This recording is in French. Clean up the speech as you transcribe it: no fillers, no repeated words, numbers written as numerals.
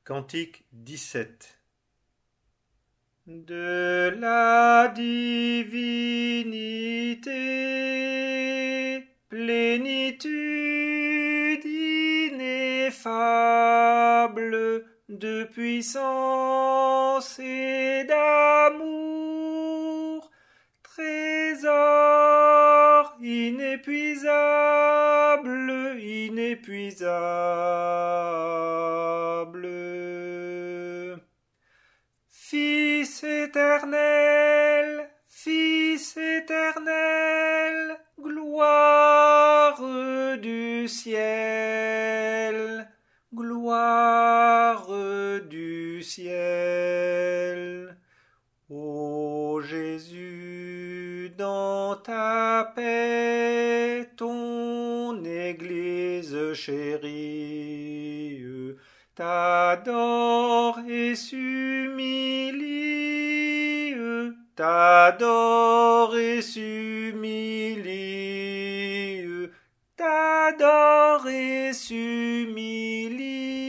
Cantique 17. De la divinité, plénitude ineffable de puissance et d'amour, trésor inépuisable. Fils éternel, gloire du ciel, gloire du ciel. Ô Jésus, dans ta paix, ton Église chérie t'adore et s'humilie, t'adore et s'humilie, t'adore et s'humilie.